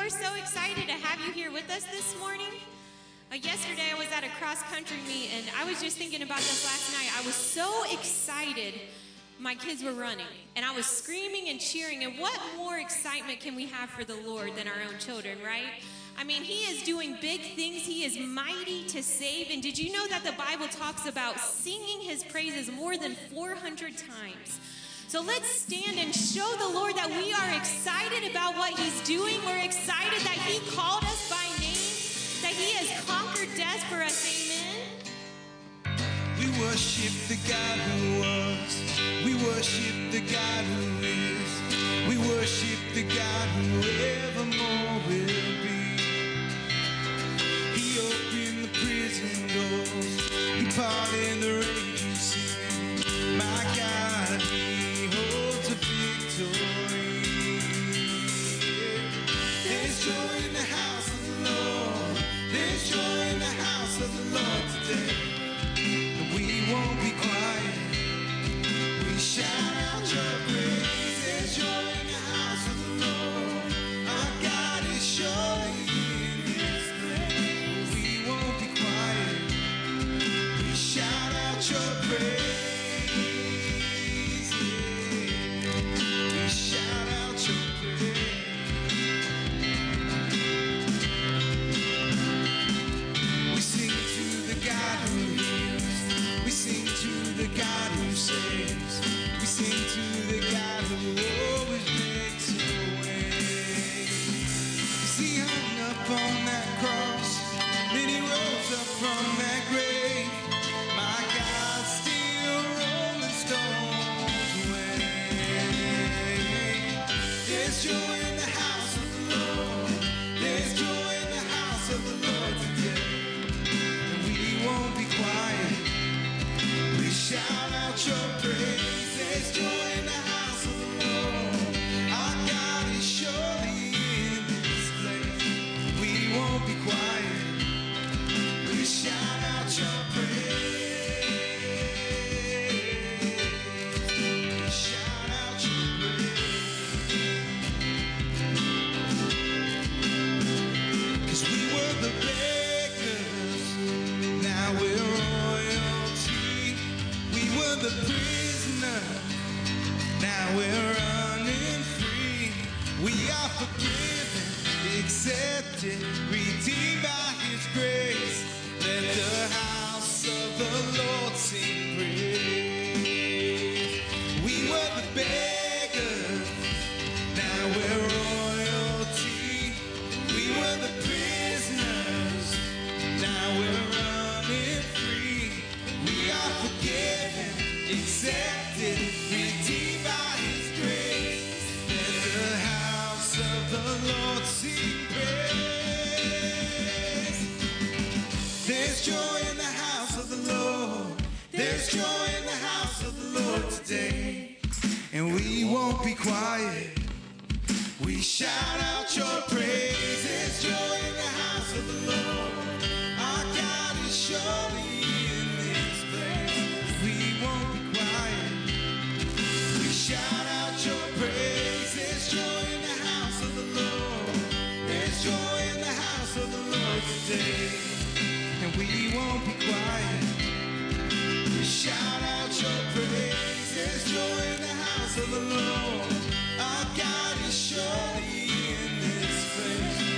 are so excited to have you here with us this morning. Yesterday I was at a cross-country meet, and I was just thinking about this last night. I was so excited my kids were running, and I was screaming and cheering, and what more excitement can we have for the Lord than our own children, right? I mean, He is doing big things. He is mighty to save, and did you know that the Bible talks about singing His praises more than 400 times? So let's stand and show the Lord that we are excited about what He's doing. We're excited that He called us by name, that He has conquered death for us. Amen. We worship the God who was. We worship the God who is. We worship the God who evermore will be. He opened the prison doors. He parted the raging sea. My God, He holds a victory. There's joy in the house of the Lord. There's joy in the house of the Lord today. We won't be quiet. We shout out Your praise. There's joy in the house of the Lord. Our God is surely in His place. We won't be quiet. We shout out Your praise. Yeah. We shout out Your praise. We sing to the God who heals. We sing to the God who saves. We sing to the God who always makes a way. He hung up on that cross, then He rose up from that grave. My God, still rolling stones away. There's joy in the house of the Lord. There's joy in the house of the Lord today. And we won't be quiet. We shout out Your praise. There's joy in the house of the Lord. Our God is surely in this place. We won't be quiet. We shout out Your praise. We shout out Your praise. 'Cause we were the beggars, now we're royalty. We were the prisoners, now we're running free. We are forgiven, accepted, redeemed by His grace. Let the house of the Lord sing praise. We were the beggars, now we're royalty. We were the prisoners, now we're running free. We are forgiven, accepted, redeemed by His grace. Let the house of the Lord sing praise. There's joy in the house of the Lord. There's joy in the house of the Lord today. And we won't be quiet. We shout out Your praise. There's joy in the house of the Lord. Our God is surely in this place. We won't be quiet. We shout out Your praise. There's joy in the house of the Lord. There's joy in the house of the Lord today. And we won't be quiet. We shout out Your praise. There's joy in the house of the Lord. Our God is surely in this place.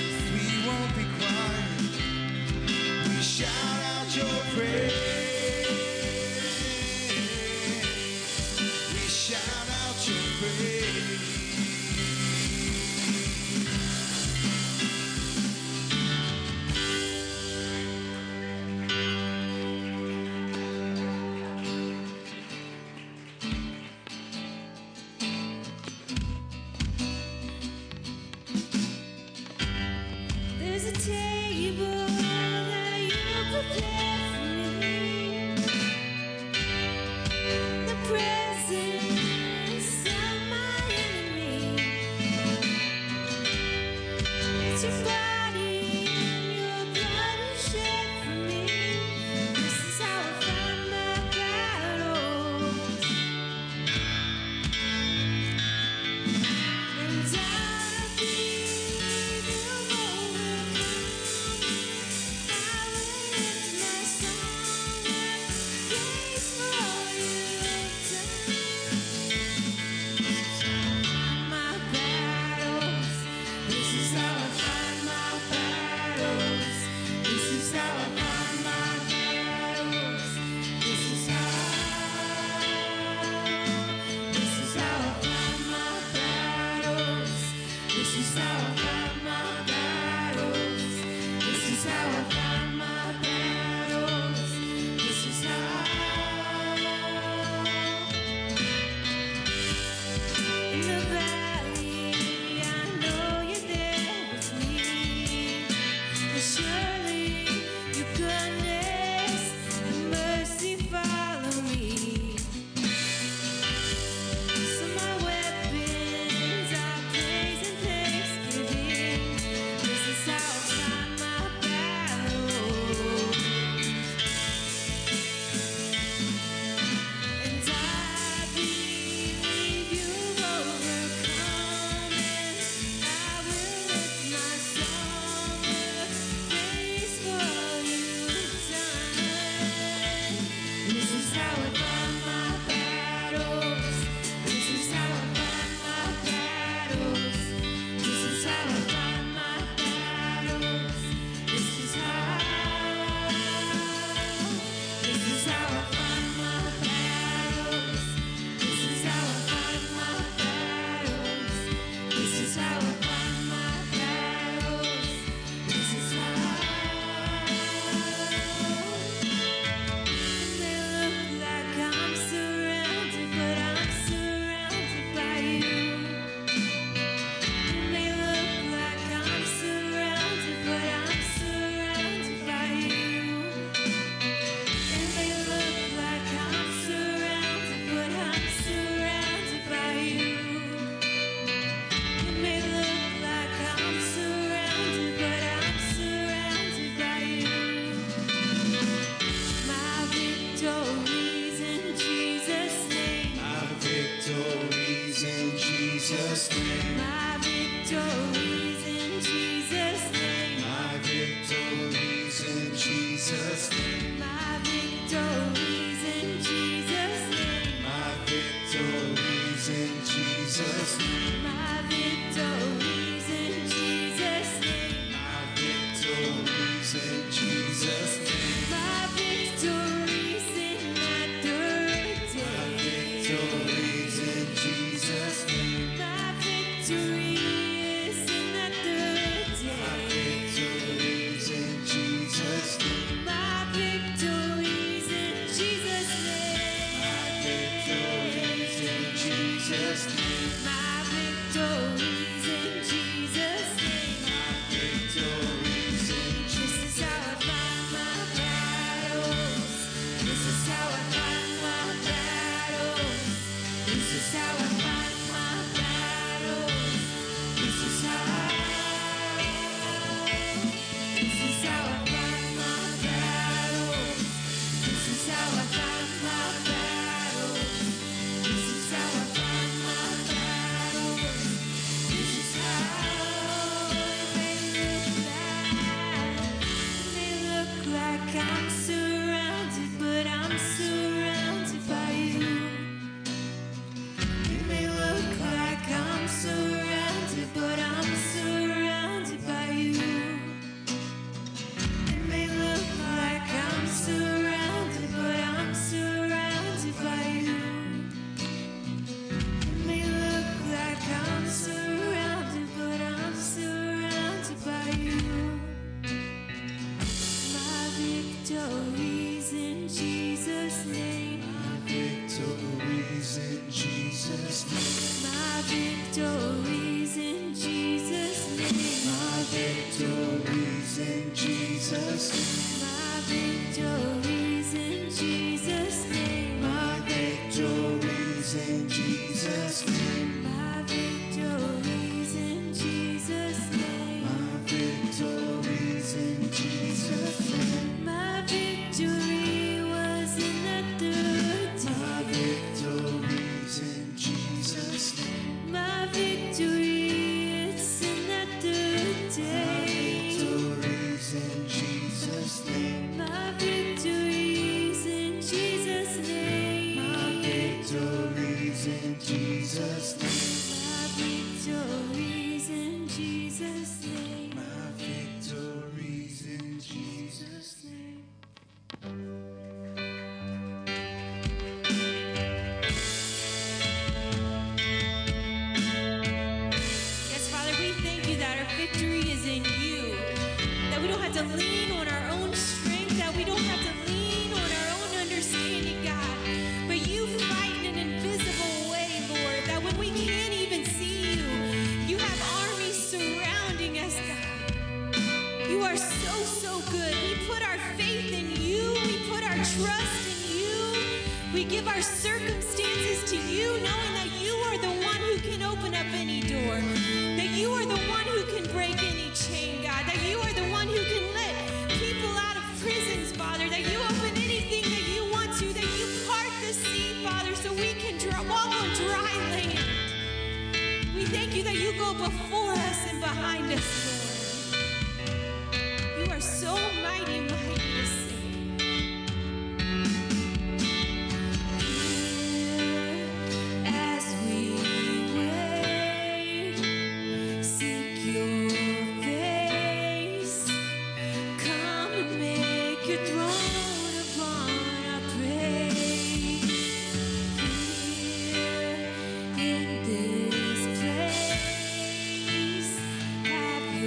Have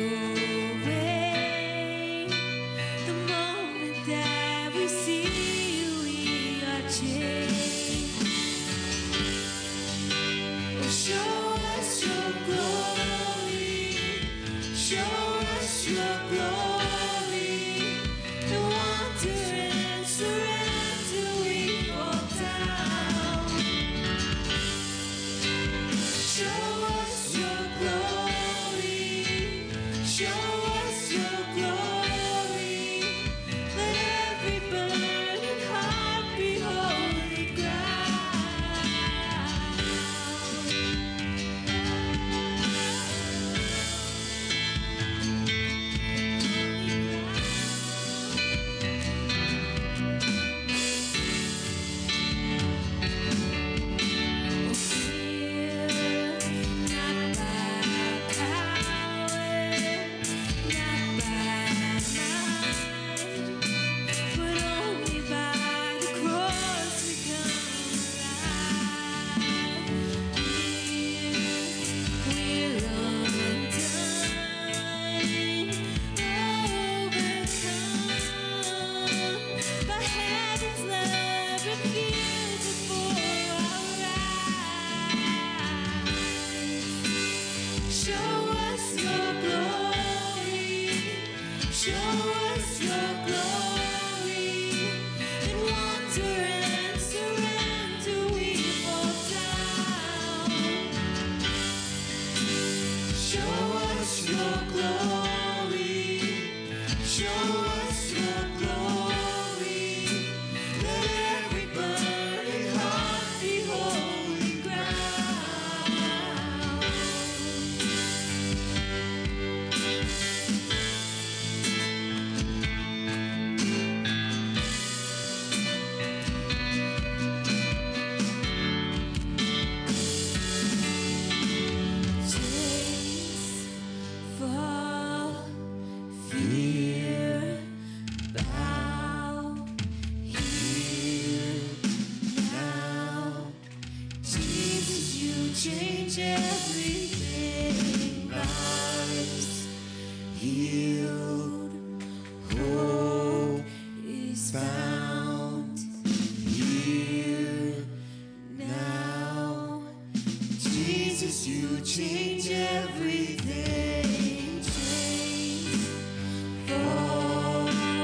change everything. Lives healed, hope is found here now. Jesus, you change everything. Chains fall,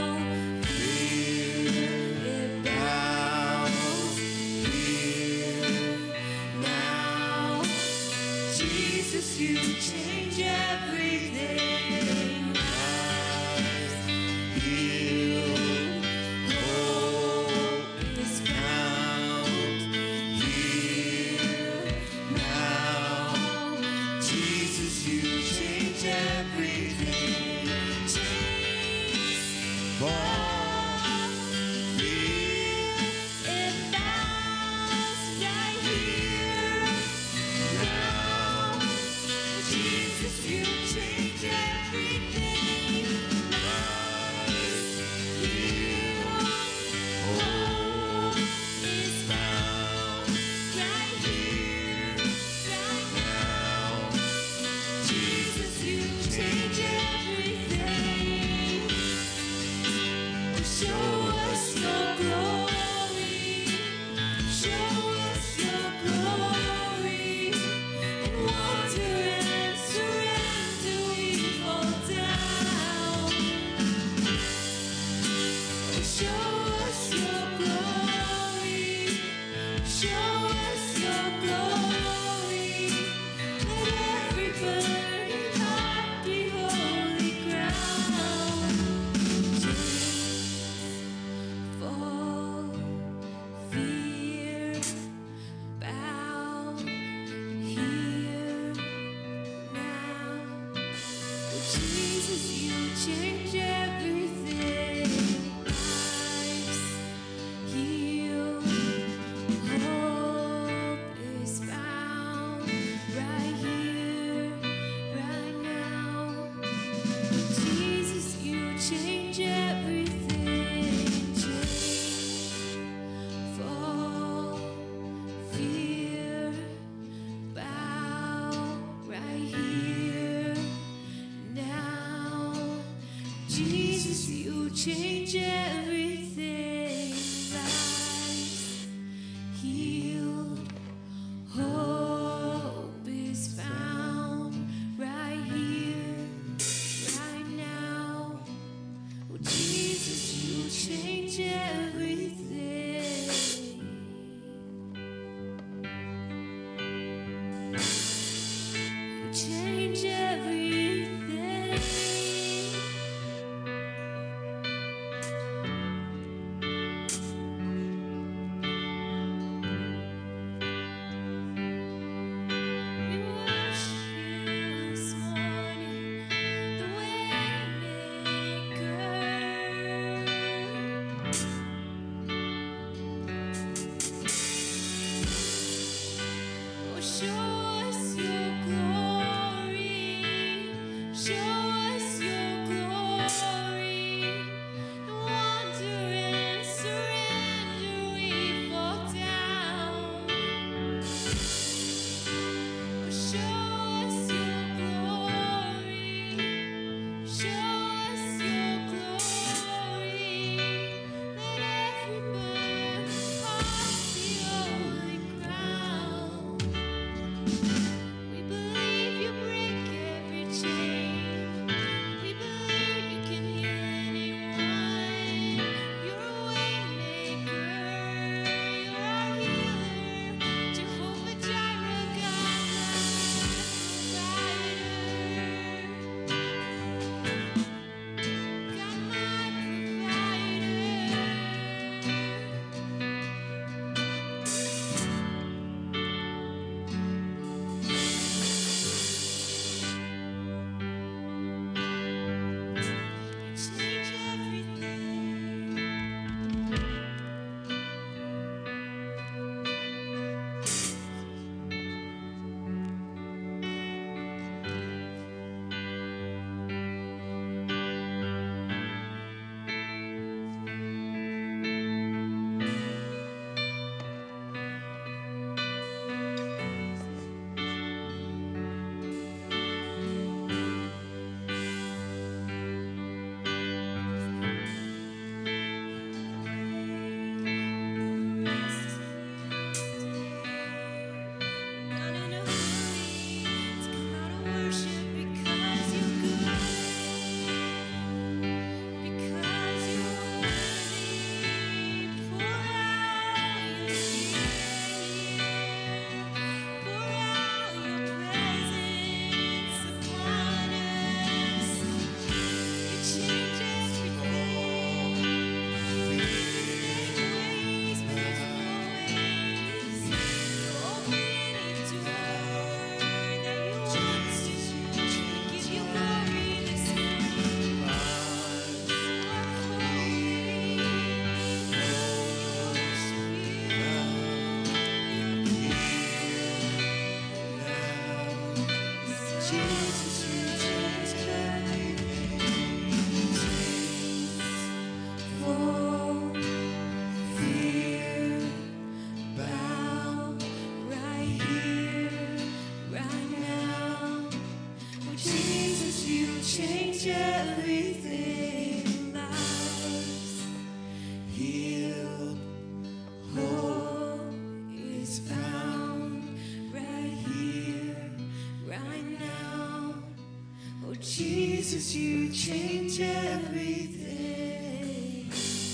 fear it bows here now. Jesus, you change everything. Lives healed, hope is found here now. Jesus, you change everything.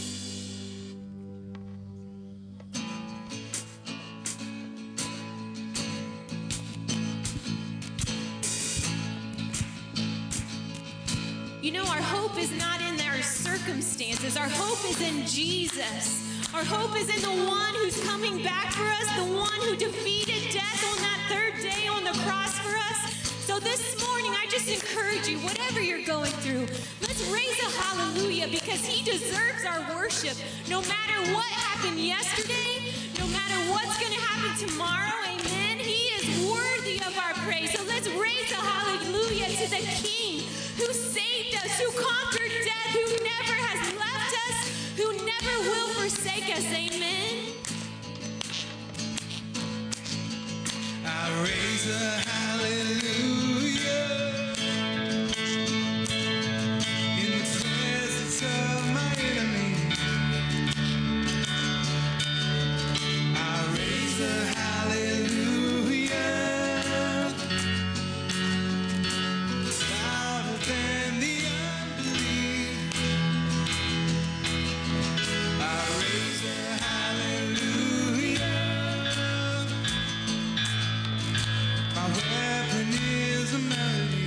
You know, our hope is not in our circumstances. Our hope is in Jesus. Our hope is in the one who's coming back for us, the one who defeated death on that third day on the cross for us. So this morning, I just encourage you, whatever you're going through, let's raise a hallelujah because he deserves our worship. No matter what happened yesterday, no matter what's going to happen tomorrow, amen, he is worthy of our praise. So let's raise a hallelujah to the King who saved us, who conquered death, who never has left us, who never will forsake us, amen. I raise a hallelujah in the presence of my enemy. I raise a hallelujah louder than the unbelief. I raise a hallelujah. My weapon is a melody.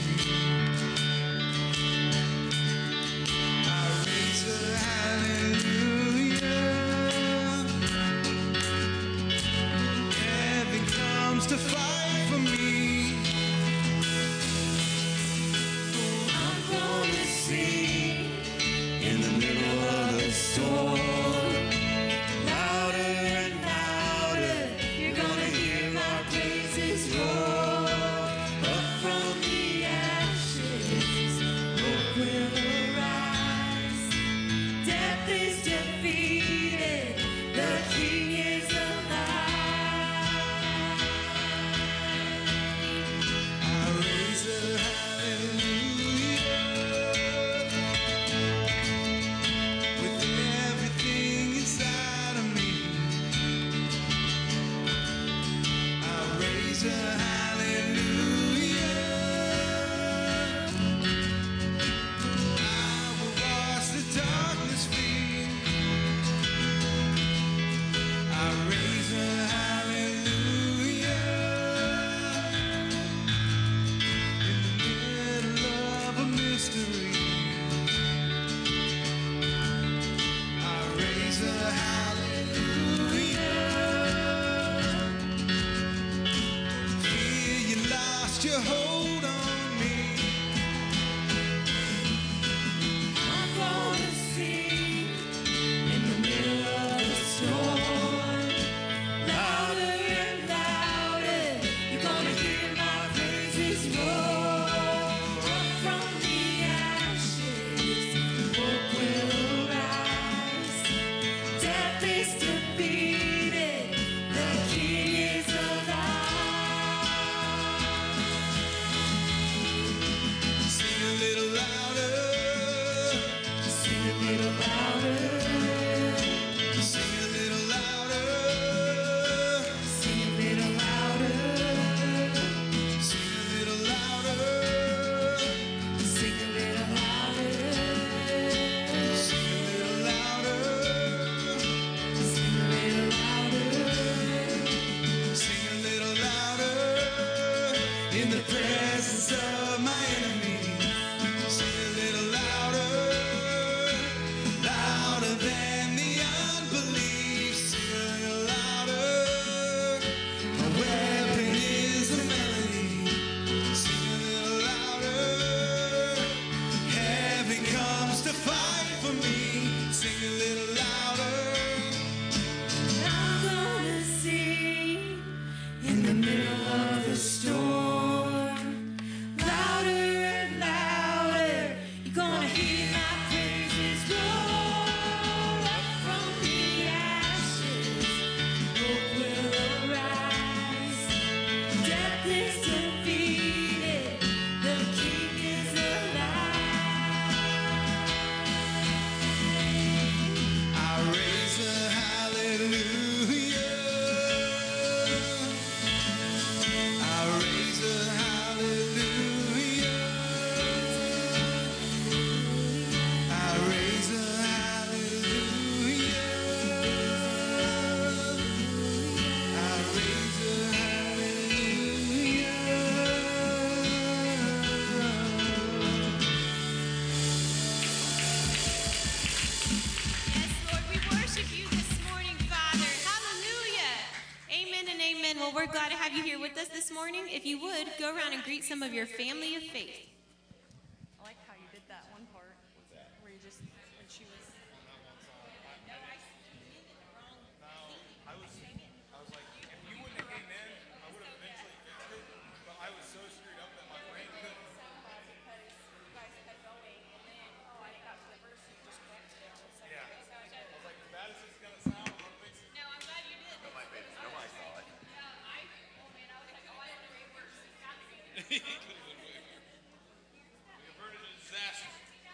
I raise a hallelujah. Heaven comes to fight for me. I'm gonna sing in the middle of the storm. Louder and louder, you're gonna hear my praises roar. Up from the ashes, hope will arise. Death is defeated, the King is alive. I raise a hallelujah with everything inside of me. I raise a hallelujah. I will wash the darkness free. I raise a hallelujah in the middle of a mystery. I raise a hallelujah. Fear you lost your hold on me. I'm gonna sing in the middle of the storm. Louder and louder, you're gonna hear my praises roar. Up from the ashes, hope will arise. Death is defeated, the King is alive. Well, we're glad to have you here with us this morning. If you would, go around and greet some of your family of faith. I like how you did that one part. Where you just, when she was... I was like, if you wouldn't have came in, I would have eventually fixed it, but I was so screwed up that my brain couldn't. Yeah. I was like, as bad as it's going to sound, I'm going to fix it. No, I'm glad you did. Nobody saw it. We averted a disaster.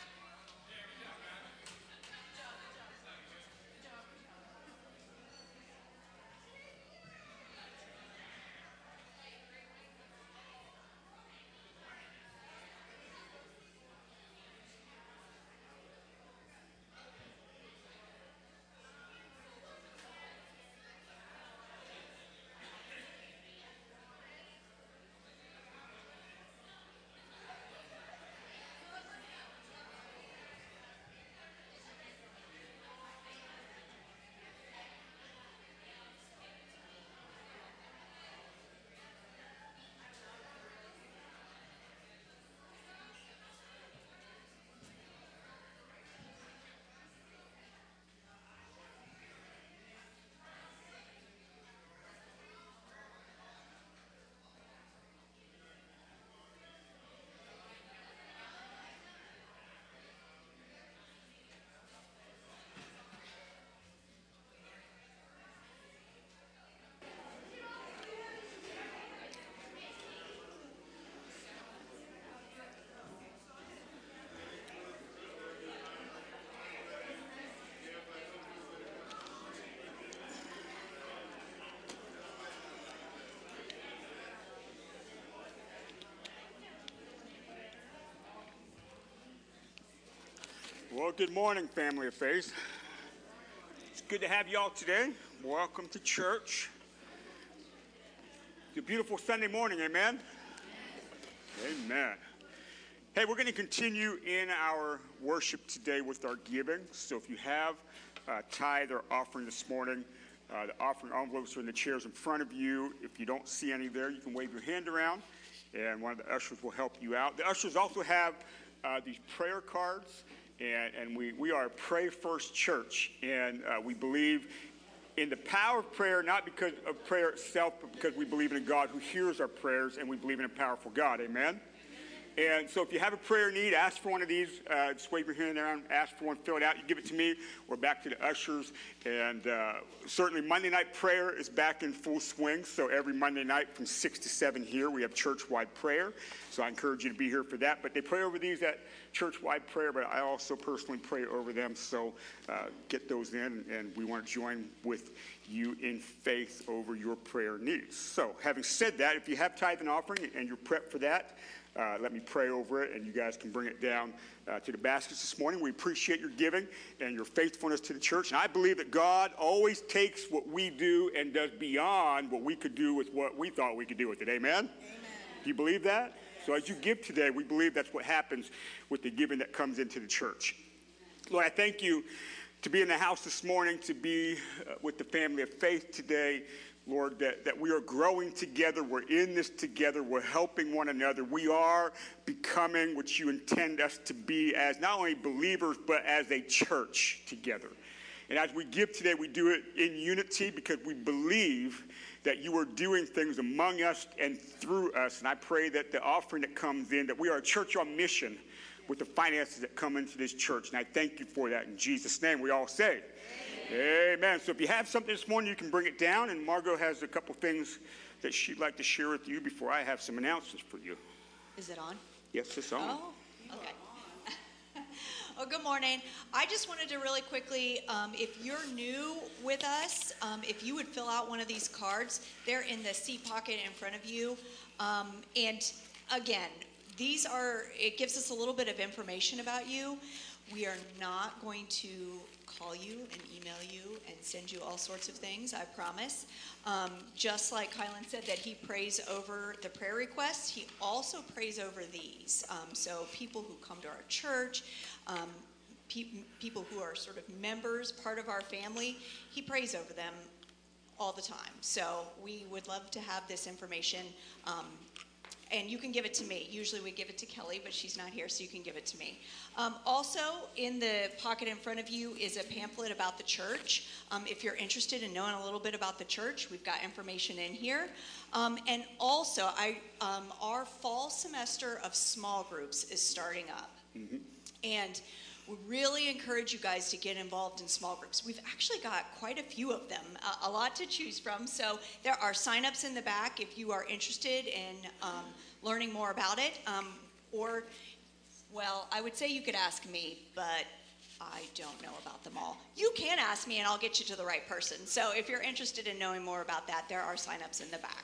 Well, good morning, family of faith. It's good to have you all today. Welcome to church. It's a beautiful Sunday morning, amen? Amen. Hey, we're going to continue in our worship today with our giving. So if you have tithe or offering this morning, the offering envelopes are in the chairs in front of you. If you don't see any there, you can wave your hand around, and one of the ushers will help you out. The ushers also have these prayer cards. And we are a Pray First church, and we believe in the power of prayer, not because of prayer itself, but because we believe in a God who hears our prayers, and we believe in a powerful God, amen? And so if you have a prayer need, ask for one of these. Just wave your hand around, ask for one, fill it out. You give it to me. We're back to the ushers. And certainly Monday night prayer is back in full swing. So every Monday night from 6 to 7 here, we have church-wide prayer. So I encourage you to be here for that. But they pray over these at church-wide prayer, but I also personally pray over them. So get those in, and we want to join with you in faith over your prayer needs. So having said that, if you have tithe and offering and you're prepped for that, let me pray over it, and you guys can bring it down to the baskets this morning. We appreciate your giving and your faithfulness to the church. And I believe that God always takes what we do and does beyond what we could do with what we thought we could do with it. Amen? Amen. Do you believe that? So as you give today, we believe that's what happens with the giving that comes into the church. Lord, I thank you to be in the house this morning, to be with the family of faith today. Lord, that we are growing together, we're in this together, we're helping one another. We are becoming what you intend us to be as not only believers, but as a church together. And as we give today, we do it in unity because we believe that you are doing things among us and through us. And I pray that the offering that comes in, that we are a church on mission with the finances that come into this church. And I thank you for that. In Jesus' name, we all say, amen. So if you have something this morning, you can bring it down. And Margot has a couple things that she'd like to share with you before I have some announcements for you. Is it on? Yes, it's on. Oh, okay. Well, good morning. I just wanted to really quickly, if you're new with us, if you would fill out one of these cards, they're in the seat pocket in front of you. And again, it gives us a little bit of information about you. We are not going to call you and email you and send you all sorts of things, I promise. Just like Kylan said that he prays over the prayer requests, he also prays over these. So people who come to our church, people who are sort of members, part of our family, he prays over them all the time. So we would love to have this information. And you can give it to me. Usually we give it to Kelly, but she's not here, so you can give it to me. Also, in the pocket in front of you is a pamphlet about the church. If you're interested in knowing a little bit about the church, we've got information in here. And also, our fall semester of small groups is starting up. Mm-hmm. And we really encourage you guys to get involved in small groups. We've actually got quite a few of them, a lot to choose from. So there are sign-ups in the back if you are interested in learning more about it. Well, I would say you could ask me, but I don't know about them all. You can ask me and I'll get you to the right person. So if you're interested in knowing more about that, there are sign-ups in the back.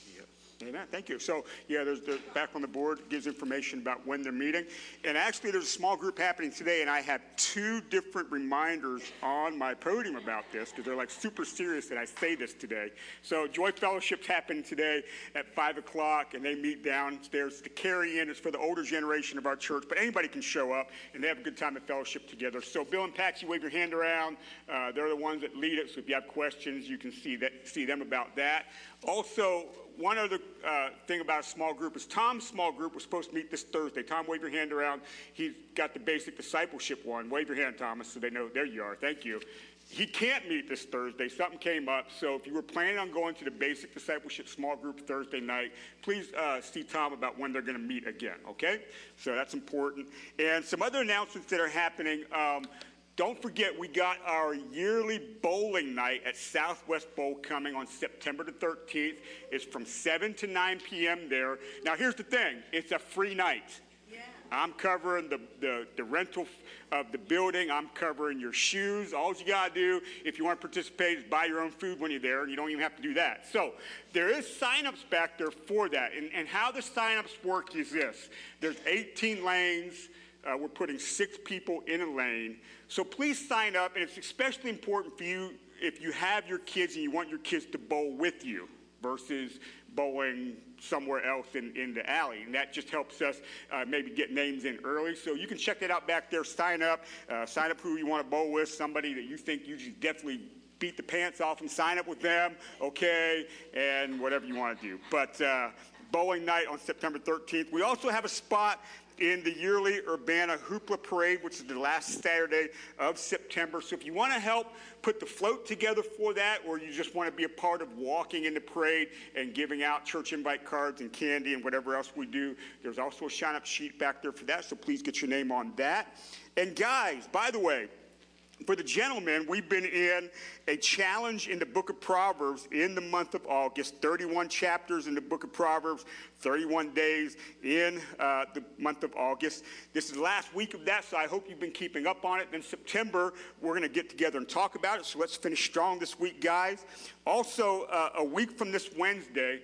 Amen. Thank you. So, there's the back on the board gives information about when they're meeting. And actually, there's a small group happening today, and I have 2 different reminders on my podium about this because they're like super serious that I say this today. So, Joy Fellowship's happening today at 5 o'clock, and they meet downstairs. The carry-in is for the older generation of our church, but anybody can show up, and they have a good time at fellowship together. So, Bill and Patsy, wave your hand around. They're the ones that lead it, so if you have questions, you can see them about that. Also, one other thing about a small group is Tom's small group was supposed to meet this Thursday. Tom, wave your hand around. He's got the basic discipleship one. Wave your hand, Thomas, so they know. There you are. Thank you. He can't meet this Thursday. Something came up. So if you were planning on going to the basic discipleship small group Thursday night, please see Tom about when they're going to meet again, okay? So that's important. And some other announcements that are happening. Don't forget, we got our yearly bowling night at Southwest Bowl coming on September the 13th. It's from 7 to 9 p.m. there. Now, here's the thing. It's a free night. Yeah. I'm covering the rental of the building. I'm covering your shoes. All you got to do, if you want to participate, is buy your own food when you're there, and you don't even have to do that. So there is sign-ups back there for that. And how the sign-ups work is this. There's 18 lanes. We're putting 6 people in a lane. So please sign up, and it's especially important for you if you have your kids and you want your kids to bowl with you versus bowling somewhere else in the alley. And that just helps us maybe get names in early. So you can check that out back there. Sign up who you want to bowl with, somebody that you think you just definitely beat the pants off and sign up with them, okay, and whatever you want to do. But bowling night on September 13th. We also have a spot in the yearly Urbana Hoopla Parade, which is the last Saturday of September. So if you want to help put the float together for that, or you just want to be a part of walking in the parade and giving out church invite cards and candy and whatever else we do, there's also a sign-up sheet back there for that, so please get your name on that. And guys, by the way, for the gentlemen, we've been in a challenge in the book of Proverbs in the month of August, 31 chapters in the book of Proverbs, 31 days in the month of August. This is the last week of that, so I hope you've been keeping up on it. In September, we're going to get together and talk about it, so let's finish strong this week, guys. Also, a week from this Wednesday,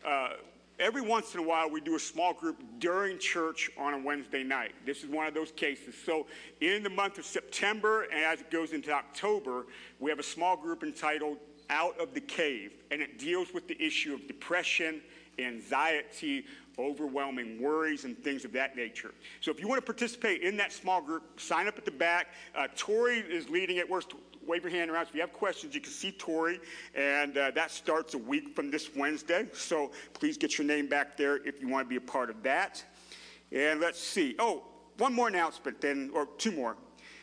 every once in a while, we do a small group during church on a Wednesday night. This is one of those cases. So in the month of September, and as it goes into October, we have a small group entitled Out of the Cave, and it deals with the issue of depression, anxiety, overwhelming worries, and things of that nature. So if you want to participate in that small group, sign up at the back. Tori is leading it. Wave your hand around. So if you have questions, you can see Tori, and that starts a week from this Wednesday. So please get your name back there if you want to be a part of that. And let's see. Oh, one more announcement, or 2 more.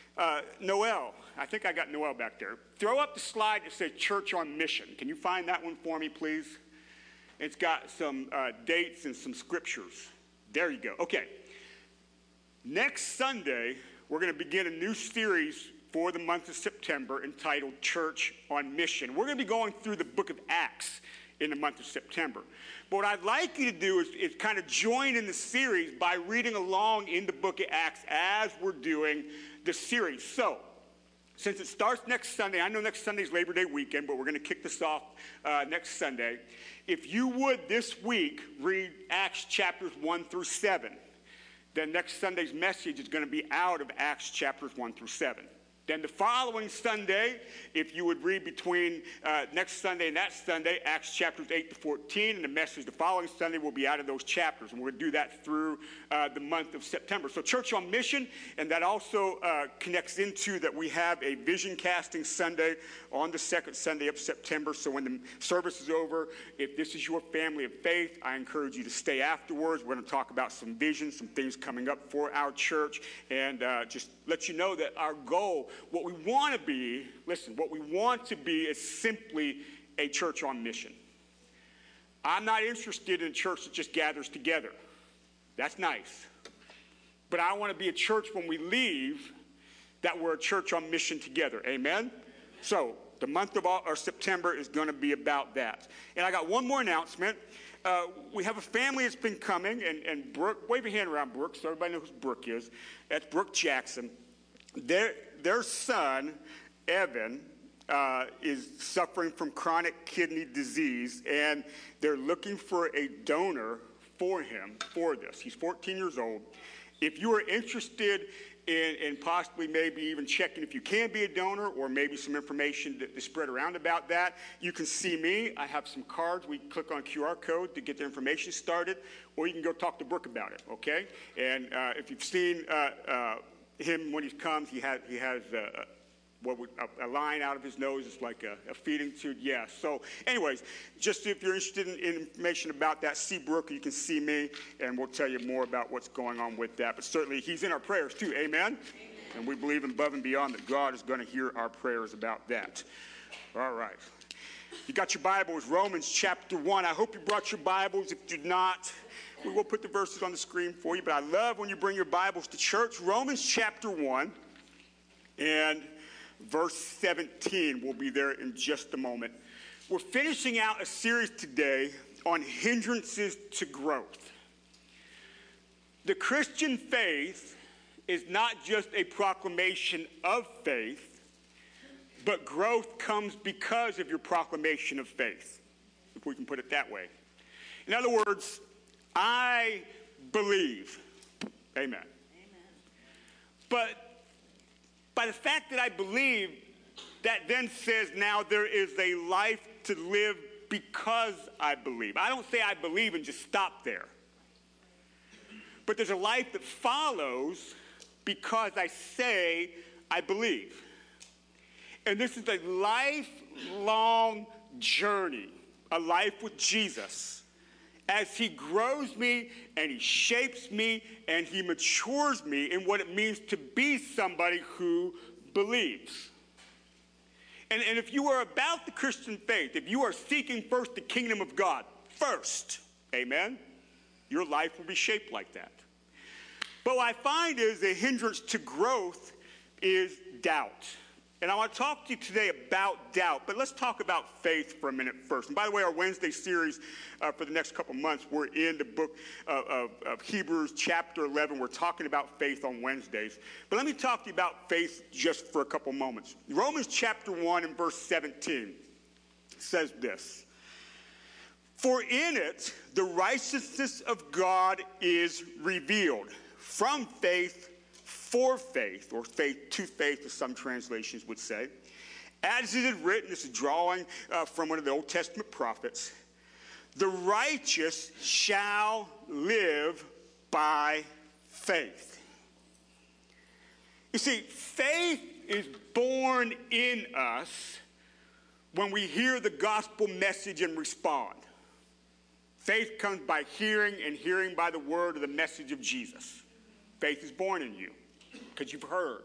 Noel, I think I got Noel back there. Throw up the slide that says Church on Mission. Can you find that one for me, please? It's got some dates and some scriptures. There you go. Okay. Next Sunday, we're going to begin a new series for the month of September entitled Church on Mission. We're going to be going through the book of Acts in the month of September. But what I'd like you to do is kind of join in the series by reading along in the book of Acts as we're doing the series. So, since it starts next Sunday, I know next Sunday is Labor Day weekend, but we're going to kick this off next Sunday. If you would this week read Acts chapters 1 through 7, then next Sunday's message is going to be out of Acts chapters 1 through 7. Then the following Sunday, if you would read between next Sunday and that Sunday, Acts chapters 8 to 14, and the message the following Sunday will be out of those chapters. And we're going to do that through the month of September. So Church on Mission, and that also connects into that we have a vision casting Sunday on the second Sunday of September. So when the service is over, if this is your family of faith, I encourage you to stay afterwards. We're going to talk about some visions, some things coming up for our church, and just let you know that our goal, what we want to be, listen, what we want to be is simply a church on mission. I'm not interested in a church that just gathers together. That's nice. But I want to be a church when we leave that we're a church on mission together. Amen? So the month of September is going to be about that. And I got one more announcement. We have a family that's been coming, and Brooke, wave your hand around Brooke so everybody knows who Brooke is. That's Brooke Jackson. Their son, Evan, is suffering from chronic kidney disease, and they're looking for a donor for him for this. He's 14 years old. If you are interested in possibly maybe even checking if you can be a donor or maybe some information to spread around about that, you can see me. I have some cards. We click on QR code to get the information started, or you can go talk to Brooke about it, okay? And if you've seen him when he comes, he has a line out of his nose. It's like a feeding tube. Yeah. So anyways, just if you're interested in information about that, see Brooke. You can see me, and we'll tell you more about what's going on with that. But certainly he's in our prayers too. Amen? And we believe above and beyond that God is going to hear our prayers about that. All right. You got your Bibles, Romans chapter 1. I hope you brought your Bibles. If you did not, we will put the verses on the screen for you, but I love when you bring your Bibles to church. Romans chapter 1 and verse 17 will be there in just a moment. We're finishing out a series today on hindrances to growth. The Christian faith is not just a proclamation of faith, but growth comes because of your proclamation of faith, if we can put it that way. In other words, I believe. Amen. Amen. But by the fact that I believe, that then says now there is a life to live because I believe. I don't say I believe and just stop there. But there's a life that follows because I say I believe. And this is a lifelong journey, a life with Jesus, as he grows me and he shapes me and he matures me in what it means to be somebody who believes. And if you are about the Christian faith, if you are seeking first the kingdom of God first, amen, your life will be shaped like that. But what I find is the hindrance to growth is doubt. And I want to talk to you today about doubt, but let's talk about faith for a minute first. And by the way, our Wednesday series for the next couple months, we're in the book of Hebrews chapter 11. We're talking about faith on Wednesdays. But let me talk to you about faith just for a couple moments. Romans chapter 1 and verse 17 says this: "For in it the righteousness of God is revealed from faith for faith," or faith to faith, as some translations would say. "As it is written," this is drawing from one of the Old Testament prophets, "the righteous shall live by faith." You see, faith is born in us when we hear the gospel message and respond. Faith comes by hearing, and hearing by the word of the message of Jesus. Faith is born in you because you've heard.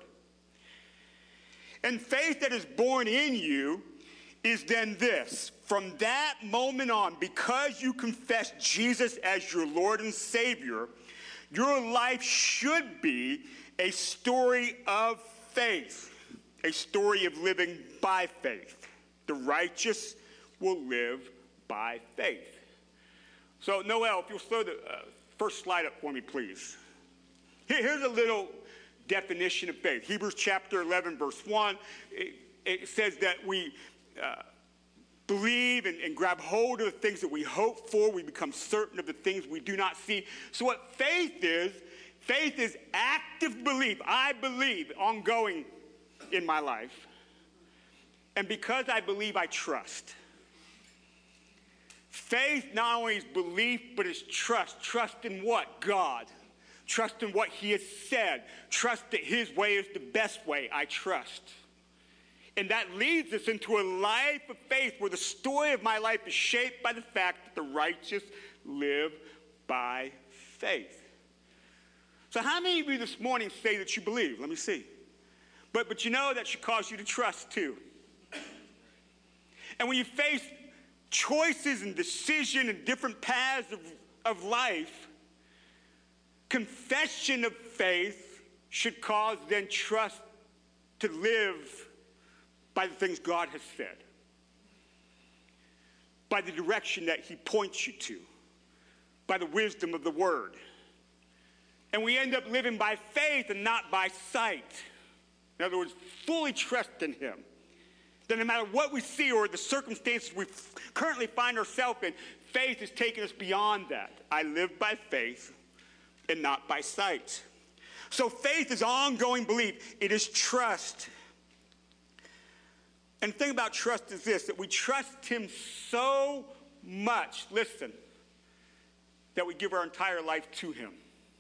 And faith that is born in you is then this: from that moment on, because you confess Jesus as your Lord and Savior, your life should be a story of faith, a story of living by faith. The righteous will live by faith. So, Noel, if you'll throw the first slide up for me, please. Here's a little definition of faith. Hebrews chapter 11, verse 1, it says that we believe and grab hold of the things that we hope for. We become certain of the things we do not see. So what faith is active belief. I believe, ongoing in my life. And because I believe, I trust. Faith not only is belief, but it's trust. Trust in what? God. Trust in what he has said. Trust that his way is the best way. I trust. And that leads us into a life of faith where the story of my life is shaped by the fact that the righteous live by faith. So how many of you this morning say that you believe? Let me see. But you know that should cause you to trust too. And when you face choices and decision and different paths of life, confession of faith should cause then trust to live by the things God has said, by the direction that he points you to, by the wisdom of the word. And we end up living by faith and not by sight. In other words, fully trust in him. That no matter what we see or the circumstances we currently find ourselves in, faith has taken us beyond that. I live by faith and not by sight. So faith is ongoing belief. It is trust. And the thing about trust is this, that we trust him so much, listen, that we give our entire life to him.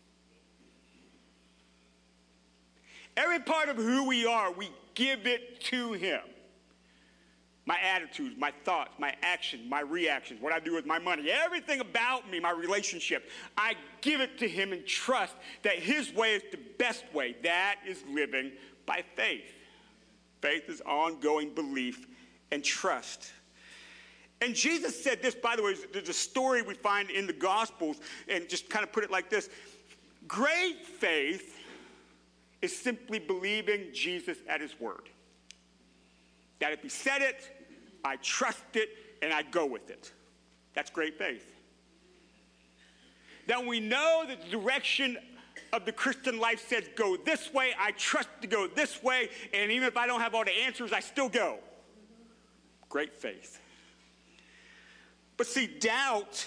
Every part of who we are, we give it to him. My attitudes, my thoughts, my actions, my reactions, what I do with my money, everything about me, my relationship, I give it to him and trust that his way is the best way. That is living by faith. Faith is ongoing belief and trust. And Jesus said this, by the way, there's a story we find in the Gospels, and just kind of put it like this. Great faith is simply believing Jesus at his word. That if he said it, I trust it, and I go with it. That's great faith. That we know that the direction of the Christian life says go this way, I trust to go this way, and even if I don't have all the answers, I still go. Great faith. But see, doubt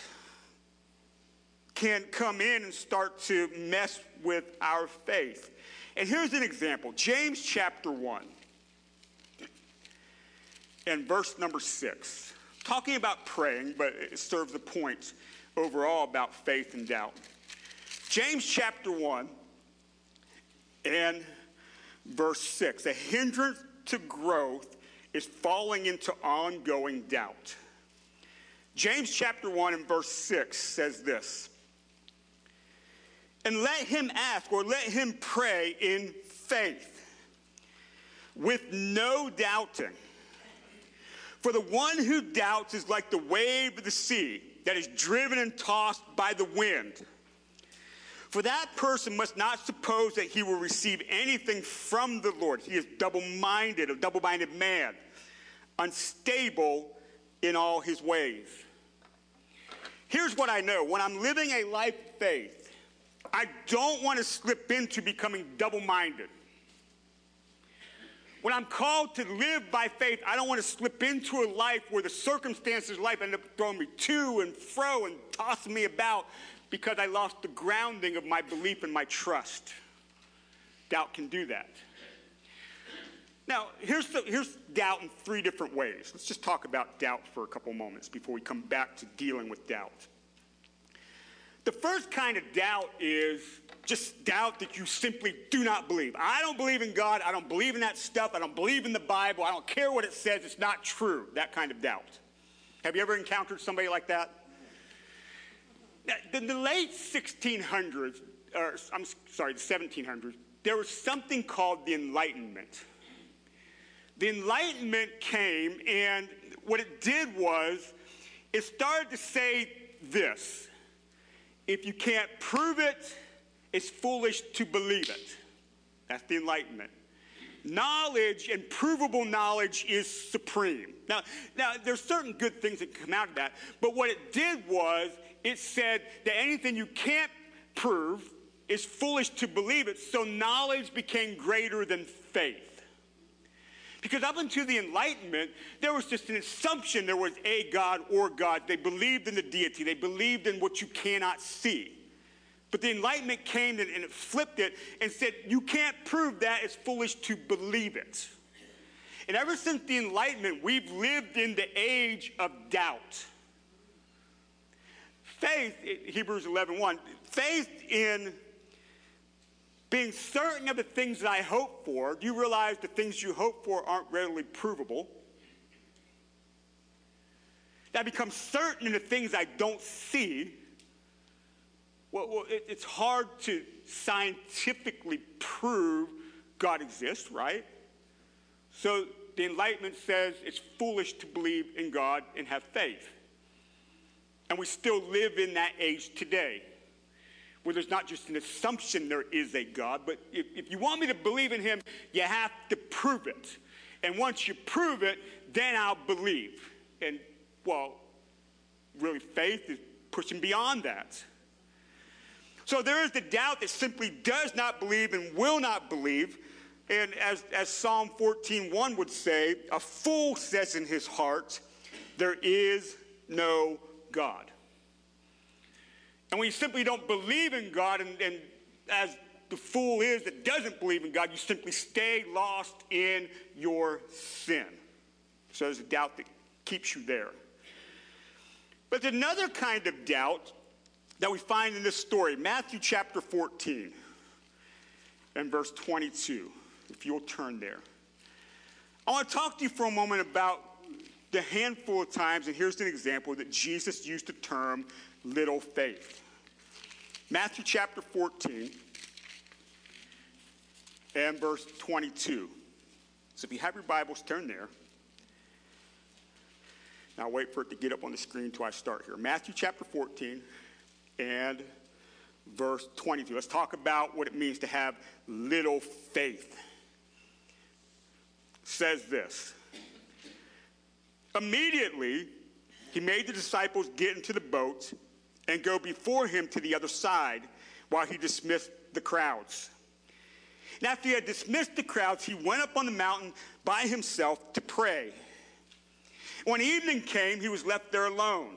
can come in and start to mess with our faith. And here's an example. James chapter 1 and verse number 6. Talking about praying, but it serves the point overall about faith and doubt. James chapter 1 and verse 6. A hindrance to growth is falling into ongoing doubt. James chapter 1 and verse 6 says this. And let him ask, or let him pray in faith, with no doubting. For the one who doubts is like the wave of the sea that is driven and tossed by the wind. For that person must not suppose that he will receive anything from the Lord. He is double-minded, a double-minded man, unstable in all his ways. Here's what I know. When I'm living a life of faith, I don't want to slip into becoming double-minded. When I'm called to live by faith, I don't want to slip into a life where the circumstances of life end up throwing me to and fro and tossing me about because I lost the grounding of my belief and my trust. Doubt can do that. Now, here's doubt in 3 different ways. Let's just talk about doubt for a couple moments before we come back to dealing with doubt. The first kind of doubt is just doubt that you simply do not believe. I don't believe in God. I don't believe in that stuff. I don't believe in the Bible. I don't care what it says. It's not true. That kind of doubt. Have you ever encountered somebody like that? In the late 1600s, or I'm sorry, the 1700s, there was something called the Enlightenment. The Enlightenment came, and what it did was it started to say this. If you can't prove it, it's foolish to believe it. That's the Enlightenment. Knowledge and provable knowledge is supreme. Now, there's certain good things that come out of that, but what it did was it said that anything you can't prove is foolish to believe it, so knowledge became greater than faith. Because up until the Enlightenment, there was just an assumption there was a God or God. They believed in the deity. They believed in what you cannot see. But the Enlightenment came and it flipped it and said, you can't prove that. It's foolish to believe it. And ever since the Enlightenment, we've lived in the age of doubt. Faith, Hebrews 11:1, faith in being certain of the things that I hope for. Do you realize the things you hope for aren't readily provable? That becomes certain in the things I don't see. Well, it's hard to scientifically prove God exists, right? So the Enlightenment says it's foolish to believe in God and have faith. And we still live in that age today, where there's not just an assumption there is a God, but if you want me to believe in him, you have to prove it. And once you prove it, then I'll believe. And, well, really faith is pushing beyond that. So there is the doubt that simply does not believe and will not believe. And as Psalm 14:1 would say, a fool says in his heart, there is no God. And when you simply don't believe in God, and as the fool is that doesn't believe in God, you simply stay lost in your sin. So there's a doubt that keeps you there. But there's another kind of doubt that we find in this story, Matthew chapter 14 and verse 22, if you'll turn there. I want to talk to you for a moment about the handful of times, and here's an example, that Jesus used the term little faith. Matthew chapter 14 and verse 22. So if you have your Bibles, turn there. Now I'll wait for it to get up on the screen until I start here. Matthew chapter 14 and verse 22. Let's talk about what it means to have little faith. It says this. Immediately, he made the disciples get into the boat and go before him to the other side while he dismissed the crowds. And after he had dismissed the crowds, he went up on the mountain by himself to pray. When evening came, he was left there alone.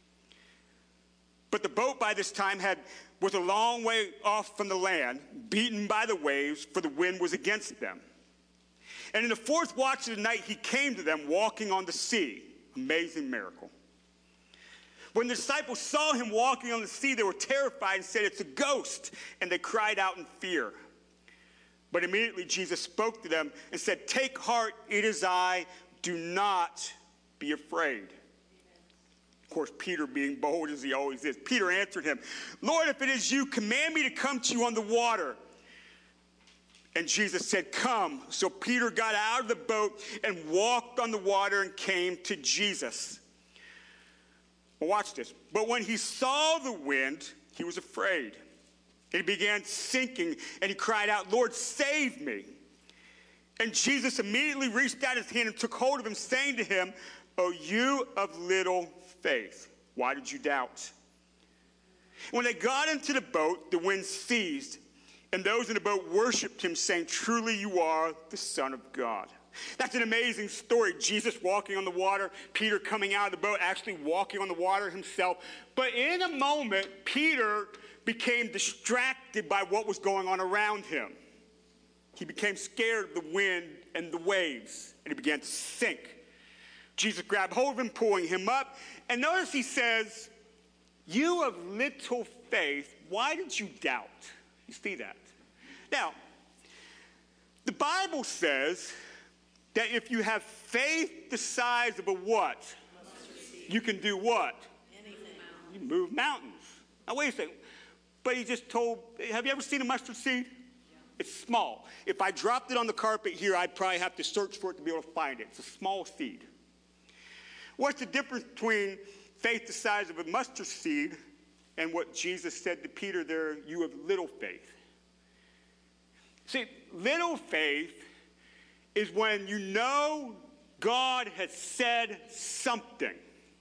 But the boat by this time was a long way off from the land, beaten by the waves, for the wind was against them. And in the fourth watch of the night, he came to them walking on the sea. Amazing miracle. When the disciples saw him walking on the sea, they were terrified and said, it's a ghost. And they cried out in fear. But immediately Jesus spoke to them and said, take heart, it is I, do not be afraid. Of course, Peter, being bold as he always is, Peter answered him, Lord, if it is you, command me to come to you on the water. And Jesus said, come. So Peter got out of the boat and walked on the water and came to Jesus. Well, watch this. But when he saw the wind, he was afraid. And he began sinking, and he cried out, Lord, save me. And Jesus immediately reached out his hand and took hold of him, saying to him, O you of little faith, why did you doubt? When they got into the boat, the wind ceased, and those in the boat worshiped him, saying, truly you are the Son of God. That's an amazing story. Jesus walking on the water, Peter coming out of the boat, actually walking on the water himself. But in a moment, Peter became distracted by what was going on around him. He became scared of the wind and the waves, and he began to sink. Jesus grabbed hold of him, pulling him up. And notice he says, you of little faith, why did you doubt? You see that? Now, the Bible says that if you have faith the size of a what? You can do what? Anything. You move mountains. Now, wait a second. But he just told, have you ever seen a mustard seed? Yeah. It's small. If I dropped it on the carpet here, I'd probably have to search for it to be able to find it. It's a small seed. What's the difference between faith the size of a mustard seed and what Jesus said to Peter there, you have little faith? See, little faith is when you know God has said something.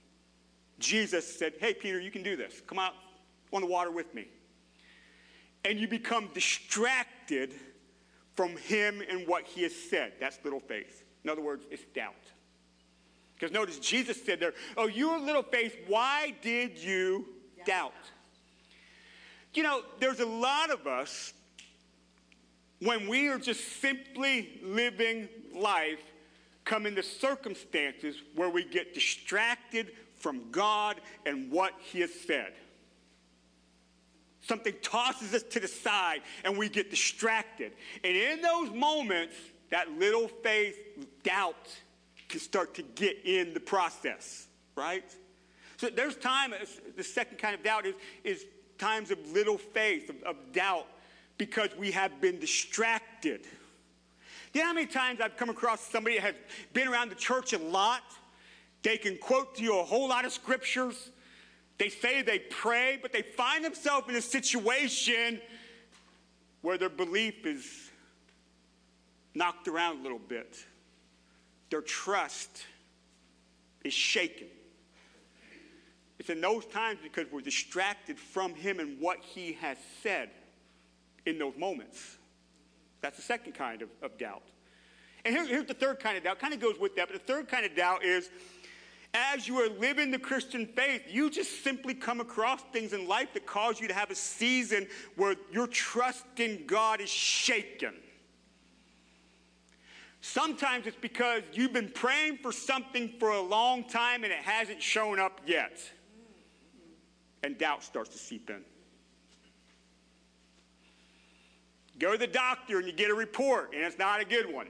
Jesus said, hey, Peter, you can do this. Come out on the water with me. And you become distracted from him and what he has said. That's little faith. In other words, it's doubt. Because notice Jesus said there, oh, you little faith, why did you doubt? You know, there's a lot of us, when we are just simply living life, come into circumstances where we get distracted from God and what he has said. Something tosses us to the side and we get distracted. And in those moments, that little faith, doubt, can start to get in the process, right? So there's time, the second kind of doubt is times of little faith, of doubt, because we have been distracted. You know how many times I've come across somebody that has been around the church a lot? They can quote to you a whole lot of scriptures. They say they pray, but they find themselves in a situation where their belief is knocked around a little bit. Their trust is shaken. It's in those times because we're distracted from him and what he has said in those moments. That's the second kind of doubt. And here's the third kind of doubt. Kind of goes with that, but the third kind of doubt is, as you are living the Christian faith, you just simply come across things in life that cause you to have a season where your trust in God is shaken. Sometimes it's because you've been praying for something for a long time and it hasn't shown up yet. And doubt starts to seep in. Go to the doctor and you get a report and it's not a good one.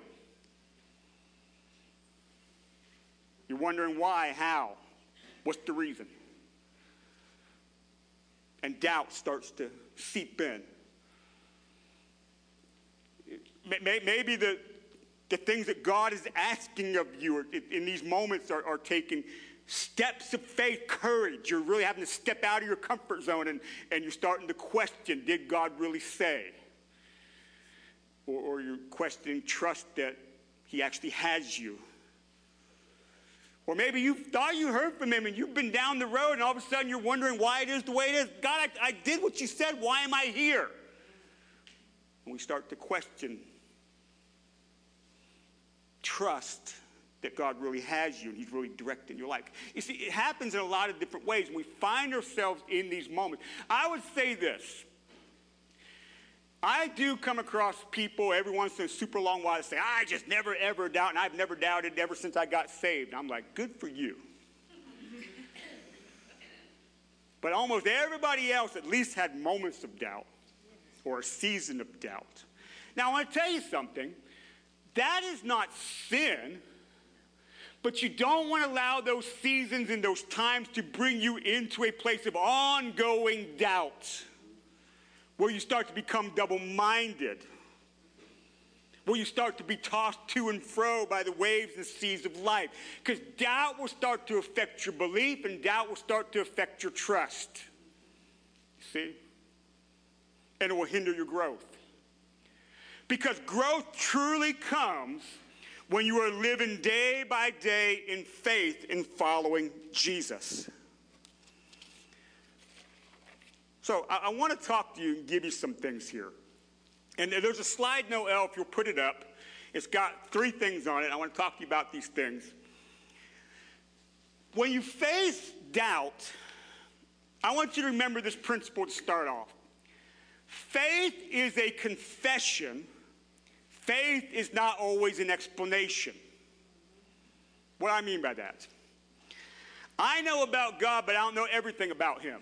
You're wondering why, how, what's the reason? And doubt starts to seep in. Maybe the things that God is asking of you in these moments are taking steps of faith, courage. You're really having to step out of your comfort zone and you're starting to question, did God really say? Or you're questioning trust that he actually has you. Or maybe you thought you heard from him and you've been down the road and all of a sudden you're wondering why it is the way it is. God, I did what you said. Why am I here? And we start to question trust that God really has you and he's really directing your life. You see, it happens in a lot of different ways. And we find ourselves in these moments. I would say this. I do come across people every once in a super long while that say, I just never, ever doubt, and I've never doubted ever since I got saved. I'm like, good for you. But almost everybody else at least had moments of doubt or a season of doubt. Now, I want to tell you something. That is not sin, but you don't want to allow those seasons and those times to bring you into a place of ongoing doubt, where you start to become double-minded, where you start to be tossed to and fro by the waves and seas of life. Because doubt will start to affect your belief, and doubt will start to affect your trust. See? And it will hinder your growth. Because growth truly comes when you are living day by day in faith in following Jesus. So I want to talk to you and give you some things here. And there's a slide, Noel, if you'll put it up. It's got 3 things on it. I want to talk to you about these things. When you face doubt, I want you to remember this principle to start off. Faith is a confession. Faith is not always an explanation. What do I mean by that? I know about God, but I don't know everything about him.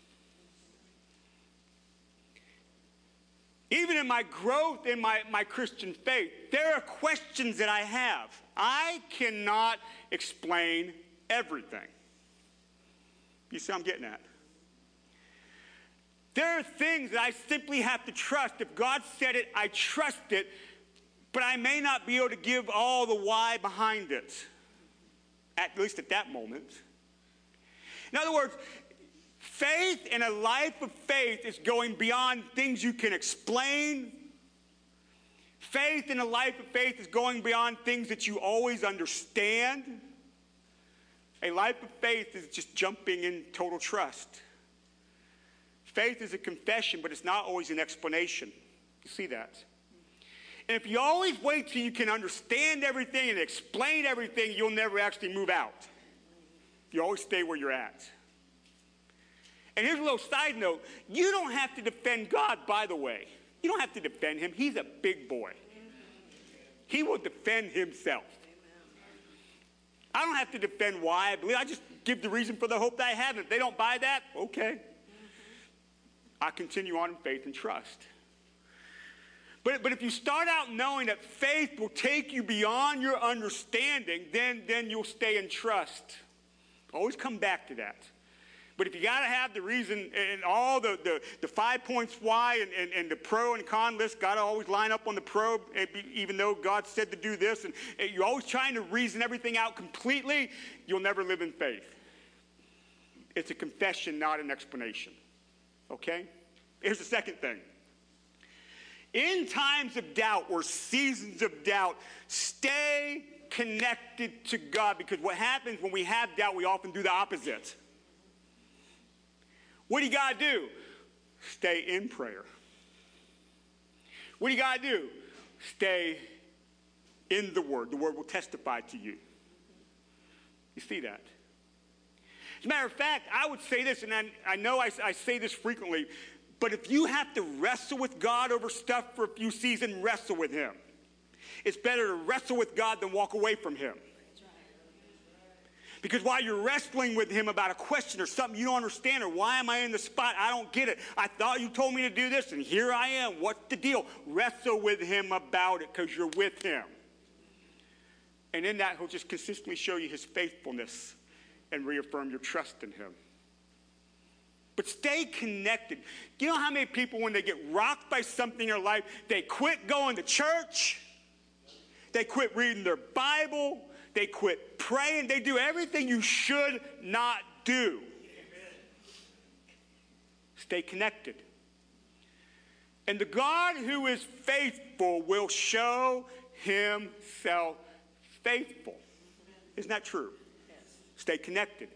Even in my growth in my Christian faith, there are questions that I have. I cannot explain everything. You see what I'm getting at? There are things that I simply have to trust. If God said it, I trust it, but I may not be able to give all the why behind it, at least at that moment. In other words, faith in a life of faith is going beyond things you can explain. Faith in a life of faith is going beyond things that you always understand. A life of faith is just jumping in total trust. Faith is a confession, but it's not always an explanation. You see that? And if you always wait till you can understand everything and explain everything, you'll never actually move out. You always stay where you're at. And here's a little side note. You don't have to defend God, by the way. You don't have to defend him. He's a big boy. He will defend himself. I don't have to defend why I believe. I just give the reason for the hope that I have. If they don't buy that, okay. I continue on in faith and trust. But if you start out knowing that faith will take you beyond your understanding, then you'll stay in trust. Always come back to that. But if you got to have the reason and all the 5 points why and the pro and con list got to always line up on the pro, even though God said to do this, and you're always trying to reason everything out completely, you'll never live in faith. It's a confession, not an explanation. Okay? Here's the second thing. In times of doubt or seasons of doubt, stay connected to God, because what happens when we have doubt, we often do the opposite. What do you got to do? Stay in prayer. What do you got to do? Stay in the Word. The Word will testify to you. You see that? As a matter of fact, I would say this, and I know I say this frequently, but if you have to wrestle with God over stuff for a few seasons, wrestle with him. It's better to wrestle with God than walk away from him. Because while you're wrestling with him about a question or something you don't understand, or why am I in the spot? I don't get it. I thought you told me to do this, and here I am. What's the deal? Wrestle with him about it, because you're with him. And in that, he'll just consistently show you his faithfulness and reaffirm your trust in him. But stay connected. You know how many people, when they get rocked by something in their life, they quit going to church, they quit reading their Bible, they quit praying, they do everything you should not do. Amen. Stay connected. And the God who is faithful will show himself faithful. Isn't that true? Yes. Stay connected.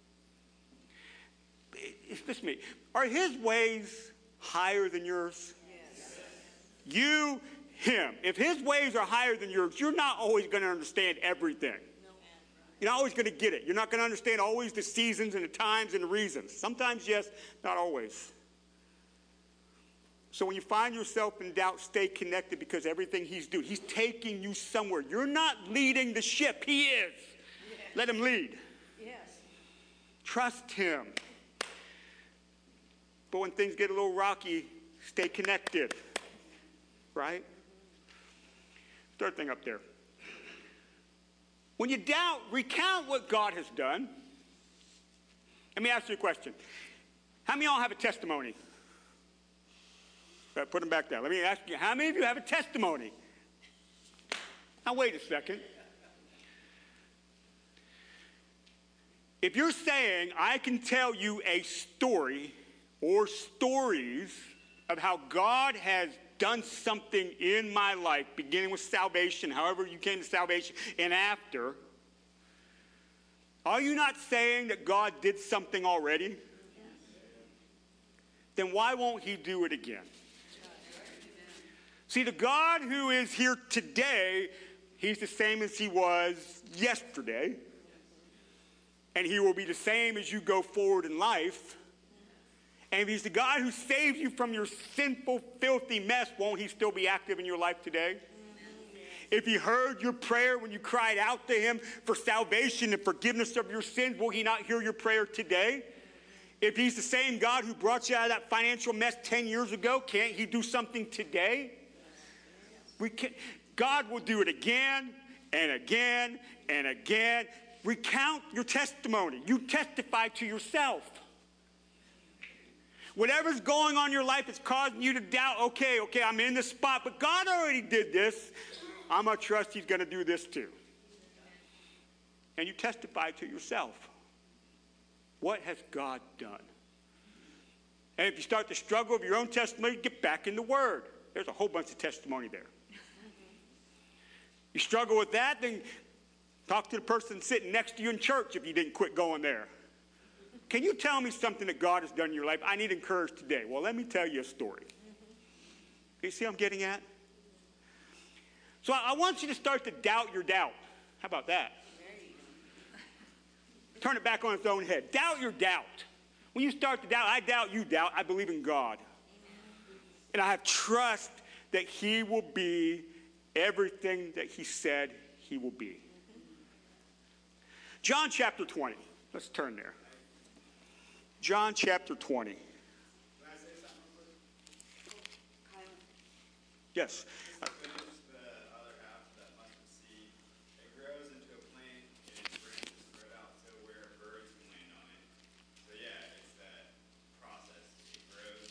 Listen to me. Are his ways higher than yours? Yes. You, him. If his ways are higher than yours, you're not always going to understand everything. No. You're not always going to get it. You're not going to understand always the seasons and the times and the reasons. Sometimes yes, not always. So when you find yourself in doubt, stay connected, because everything he's doing, he's taking you somewhere. You're not leading the ship. He is. Yes. Let him lead. Yes. Trust him. But when things get a little rocky, stay connected. Right? Third thing up there. When you doubt, recount what God has done. Let me ask you a question. How many of y'all have a testimony? Put them back there. Let me ask you, how many of you have a testimony? Now, wait a second. If you're saying, I can tell you a story or stories of how God has done something in my life, beginning with salvation, however you came to salvation, and after, are you not saying that God did something already? Yes. Then why won't he do it again? See, the God who is here today, he's the same as he was yesterday. And he will be the same as you go forward in life. And if he's the God who saves you from your sinful, filthy mess, won't he still be active in your life today? If he heard your prayer when you cried out to him for salvation and forgiveness of your sins, will he not hear your prayer today? If he's the same God who brought you out of that financial mess 10 years ago, can't he do something today? God will do it again and again and again. Recount your testimony. You testify to yourself. Whatever's going on in your life that's causing you to doubt, okay, I'm in this spot, but God already did this. I'm going to trust he's going to do this too. And you testify to yourself. What has God done? And if you start to struggle with your own testimony, get back in the Word. There's a whole bunch of testimony there. You struggle with that, then talk to the person sitting next to you in church if you didn't quit going there. Can you tell me something that God has done in your life? I need encouragement today. Well, let me tell you a story. You see what I'm getting at? So I want you to start to doubt your doubt. How about that? Turn it back on its own head. Doubt your doubt. When you start to doubt, I doubt, you doubt, I believe in God. And I have trust that he will be everything that he said he will be. John chapter 20. Let's turn there. John chapter 20. Can I say something real quick? Yes. The other half, that mustard seed, it grows into a plant and its branches spread out to where birds can land on it. So yeah, it's that process. It grows.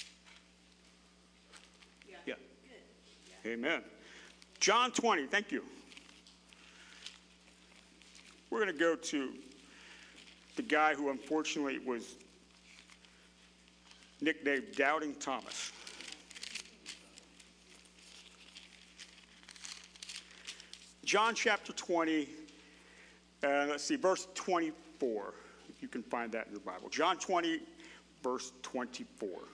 Yeah. Amen. John 20. Thank you. We're going to go to the guy who unfortunately was nicknamed Doubting Thomas. John chapter 20, let's see, verse 24, if you can find that in your Bible. John 20, verse 24. It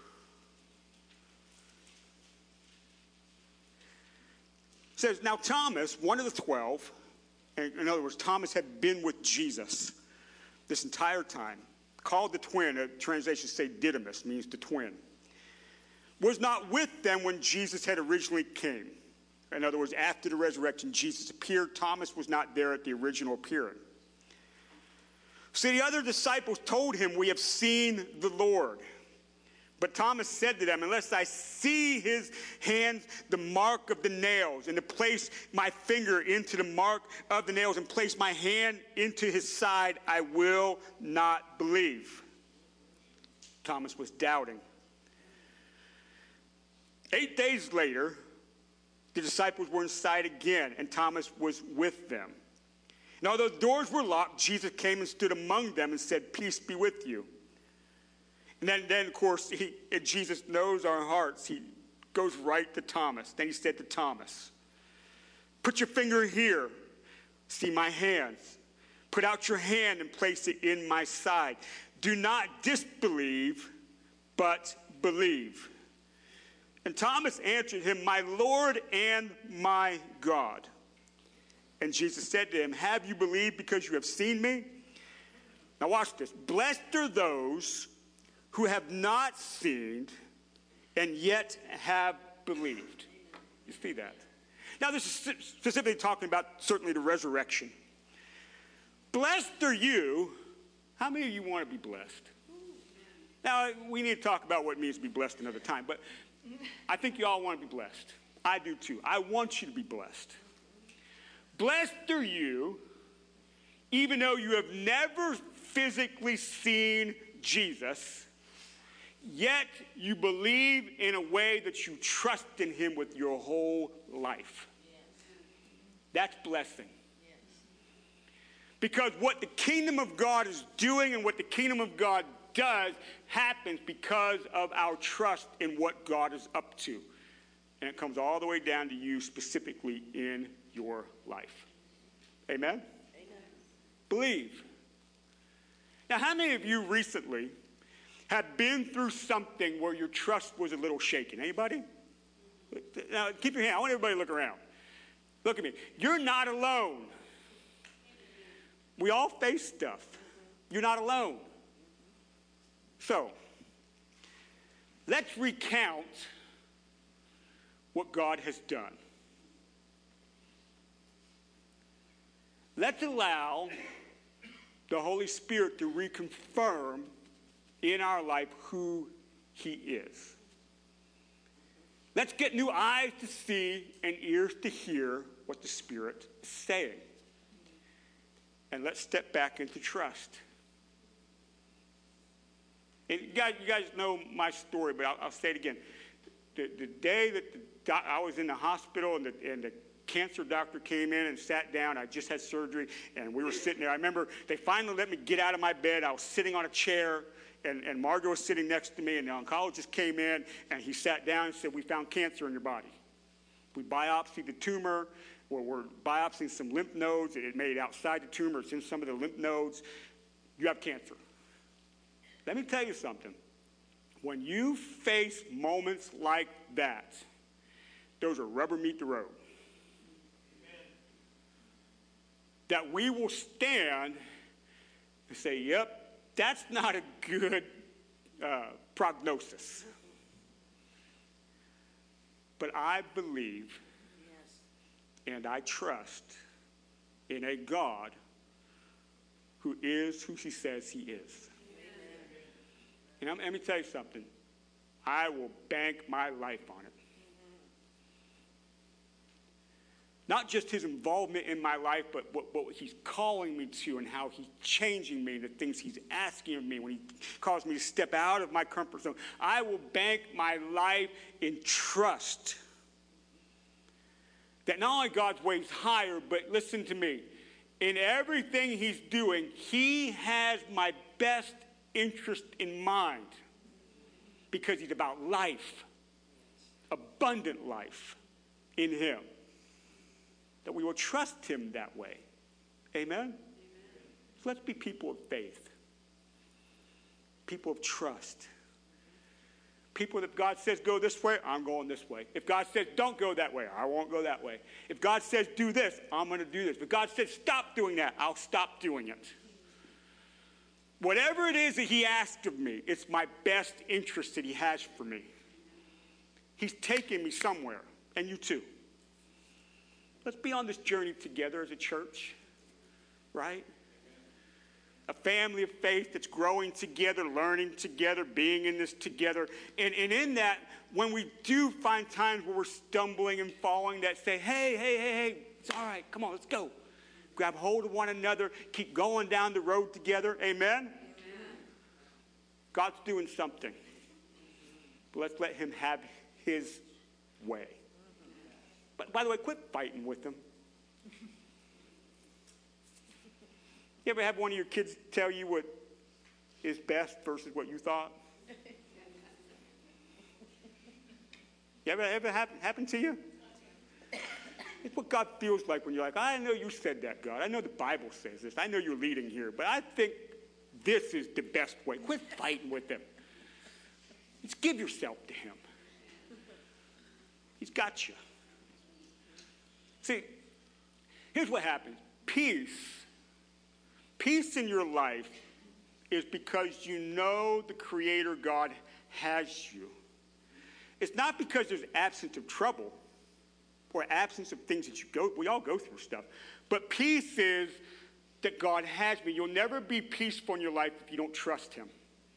says, now Thomas, one of the 12, in other words, Thomas had been with Jesus this entire time, called the twin, a translation say Didymus, means the twin, was not with them when Jesus had originally came. In other words, after the resurrection, Jesus appeared. Thomas was not there at the original appearing. So the other disciples told him, we have seen the Lord. But Thomas said to them, unless I see his hands, the mark of the nails, and to place my finger into the mark of the nails and place my hand into his side, I will not believe. Thomas was doubting. 8 days later, the disciples were inside again, and Thomas was with them. And although the doors were locked, Jesus came and stood among them and said, peace be with you. And then of course, Jesus knows our hearts. He goes right to Thomas. Then he said to Thomas, put your finger here. See my hands. Put out your hand and place it in my side. Do not disbelieve, but believe. And Thomas answered him, my Lord and my God. And Jesus said to him, have you believed because you have seen me? Now watch this. Blessed are those who have not seen and yet have believed. You see that? Now this is specifically talking about certainly the resurrection. Blessed are you. How many of you want to be blessed? Now we need to talk about what it means to be blessed another time, but I think you all want to be blessed. I do too. I want you to be blessed. Blessed are you, even though you have never physically seen Jesus, yet you believe in a way that you trust in him with your whole life. That's blessing. Because what the kingdom of God is doing and what the kingdom of God does happens because of our trust in what God is up to. And it comes all the way down to you specifically in your life. Amen? Amen. Believe. Now, how many of you recently have been through something where your trust was a little shaken? Anybody? Now, keep your hand. I want everybody to look around. Look at me. You're not alone. We all face stuff. You're not alone. So, let's recount what God has done. Let's allow the Holy Spirit to reconfirm in our life who he is. Let's get new eyes to see and ears to hear what the Spirit is saying. And let's step back into trust. And you guys know my story, but I'll say it again. The day that I was in the hospital and the cancer doctor came in and sat down, I just had surgery, and we were sitting there. I remember they finally let me get out of my bed. I was sitting on a chair, and Margot was sitting next to me, and the oncologist came in, and he sat down and said, we found cancer in your body. We biopsied the tumor. We're biopsying some lymph nodes. It made it outside the tumor. It's in some of the lymph nodes. You have cancer. Let me tell you something. When you face moments like that, those are rubber meet the road. Amen. That we will stand and say, yep, that's not a good prognosis. But I believe and I trust in a God who is who he says he is. And let me tell you something. I will bank my life on it. Not just his involvement in my life, but what he's calling me to and how he's changing me, the things he's asking of me when he calls me to step out of my comfort zone. I will bank my life in trust that not only God's way is higher, but listen to me, in everything he's doing, he has my best interest in mind because he's about life, abundant life in him. That we will trust him that way. Amen? So let's be people of faith. People of trust. People that God says go this way, I'm going this way. If God says don't go that way, I won't go that way. If God says do this, I'm going to do this. If God says stop doing that, I'll stop doing it. Whatever it is that he asked of me, it's my best interest that he has for me. He's taking me somewhere, and you too. Let's be on this journey together as a church, right? A family of faith that's growing together, learning together, being in this together. And in that, when we do find times where we're stumbling and falling, that say, hey, it's all right, come on, let's go. Grab hold of one another, keep going down the road together, amen? God's doing something. But let's let him have his way. But by the way, quit fighting with them. You ever have one of your kids tell you what is best versus what you thought? You ever happen to you? It's what God feels like when you're like, I know you said that, God. I know the Bible says this. I know you're leading here, but I think this is the best way. Quit fighting with them. Just give yourself to him. He's got you. See, here's what happens. Peace in your life is because you know the Creator God has you. It's not because there's absence of trouble or absence of things that we all go through stuff. But peace is that God has me. You'll never be peaceful in your life if you don't trust him.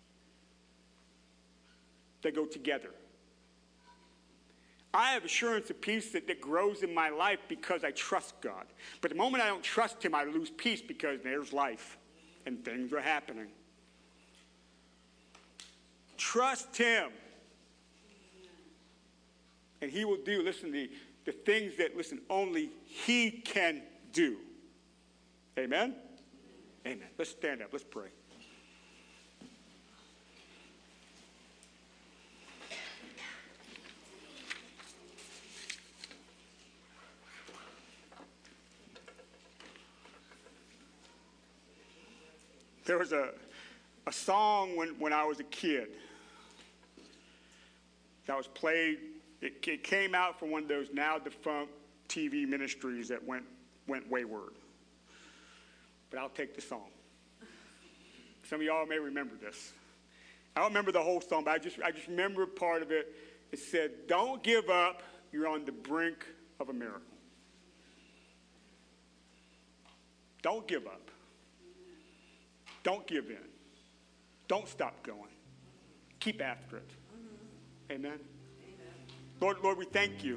They go together. I have assurance of peace that grows in my life because I trust God. But the moment I don't trust him, I lose peace because there's life and things are happening. Trust him. And he will do, listen, the things that, only he can do. Amen? Amen. Let's stand up. Let's pray. There was a song when I was a kid that was played. It came out from one of those now defunct TV ministries that went wayward. But I'll take the song. Some of y'all may remember this. I don't remember the whole song, but I just remember part of it. It said, "Don't give up. You're on the brink of a miracle." Don't give up. Don't give in. Don't stop going. Keep after it. Amen. Lord, we thank you.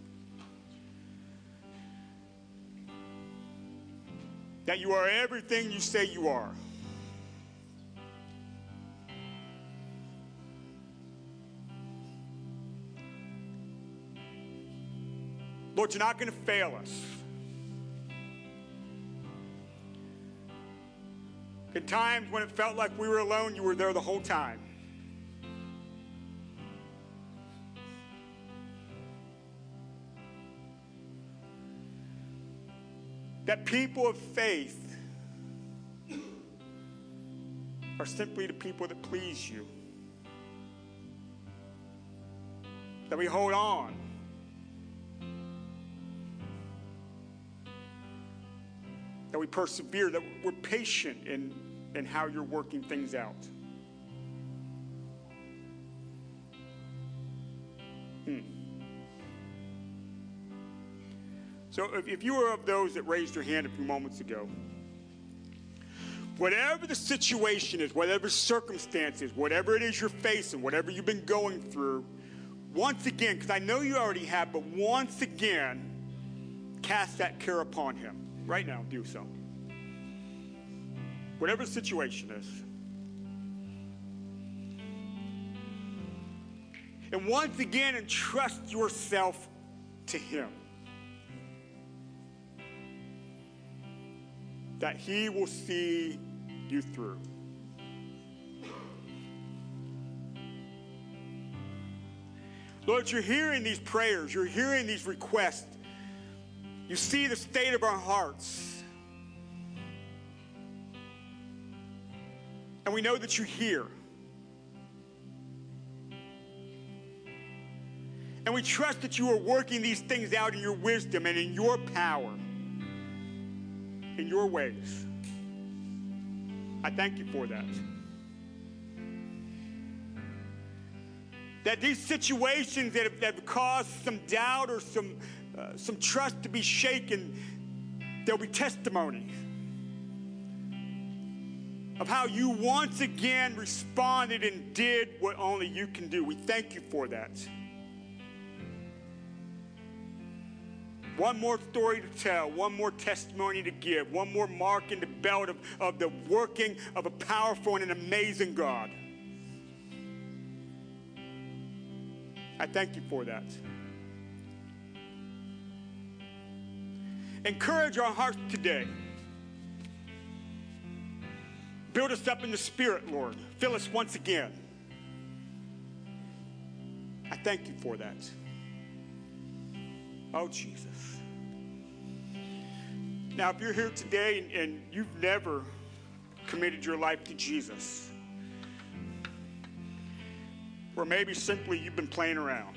That you are everything you say you are. Lord, you're not going to fail us. In times when it felt like we were alone, you were there the whole time. That people of faith are simply the people that please you. That we hold on. That we persevere, that we're patient in how you're working things out. So if you were of those that raised your hand a few moments ago, whatever the situation is, whatever circumstances, whatever it is you're facing, whatever you've been going through, once again, because I know you already have, but once again, cast that care upon him. Right now, do so. Whatever the situation is. And once again, entrust yourself to him. That he will see you through. Lord, you're hearing these prayers. You're hearing these requests. You see the state of our hearts. And we know that you hear. And we trust that you are working these things out in your wisdom and in your power. In your ways. I thank you for that. That these situations that have caused some doubt or some trust to be shaken, there'll be testimony of how you once again responded and did what only you can do. We thank you for that. One more story to tell, one more testimony to give, one more mark in the belt of the working of a powerful and an amazing God. I thank you for that. Encourage our hearts today. Build us up in the Spirit, Lord. Fill us once again. I thank you for that. Oh, Jesus. Now, if you're here today and you've never committed your life to Jesus, or maybe simply you've been playing around,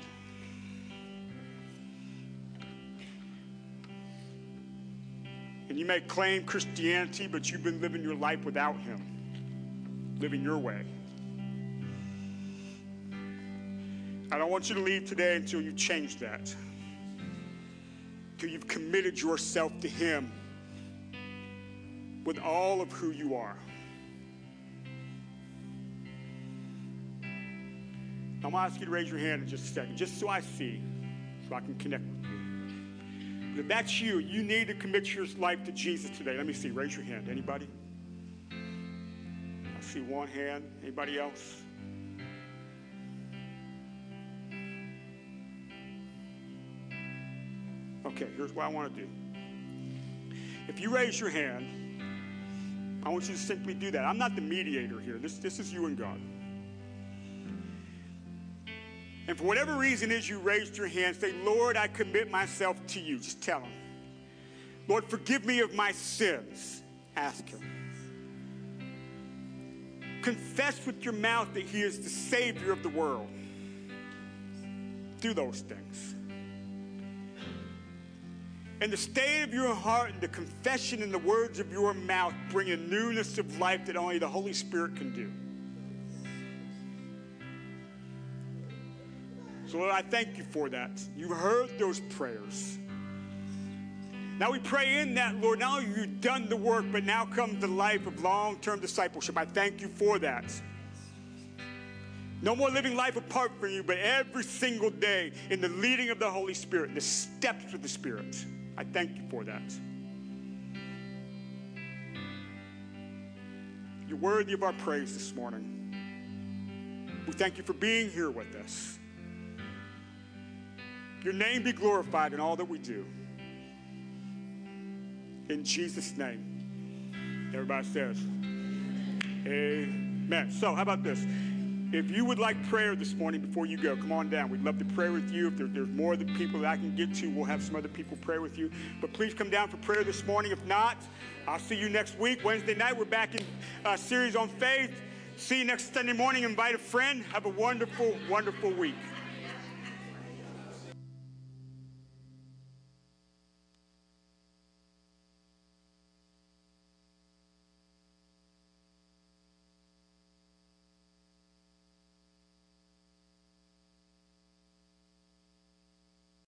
and you may claim Christianity, but you've been living your life without him, living your way. I don't want you to leave today until you change that, until you've committed yourself to him with all of who you are. I'm going to ask you to raise your hand in just a second, just so I see, so I can connect with you. But if that's you, you need to commit your life to Jesus today. Let me see. Raise your hand. Anybody? I see one hand. Anybody else? Okay, here's what I want to do. If you raise your hand, I want you to simply do that. I'm not the mediator here. This is you and God. And for whatever reason is you raised your hand, say, Lord, I commit myself to you. Just tell him. Lord, forgive me of my sins. Ask him. Confess with your mouth that he is the Savior of the world. Do those things. And the state of your heart and the confession and the words of your mouth bring a newness of life that only the Holy Spirit can do. So Lord, I thank you for that. You heard those prayers. Now we pray in that, Lord, not only have you done the work, but now comes the life of long-term discipleship. I thank you for that. No more living life apart from you, but every single day in the leading of the Holy Spirit, the steps of the Spirit. I thank you for that. You're worthy of our praise this morning. We thank you for being here with us. Your name be glorified in all that we do. In Jesus' name. Everybody says, amen. So how about this? If you would like prayer this morning before you go, come on down. We'd love to pray with you. If there's more of the people that I can get to, we'll have some other people pray with you. But please come down for prayer this morning. If not, I'll see you next week. Wednesday night, we're back in a series on faith. See you next Sunday morning. Invite a friend. Have a wonderful, wonderful week.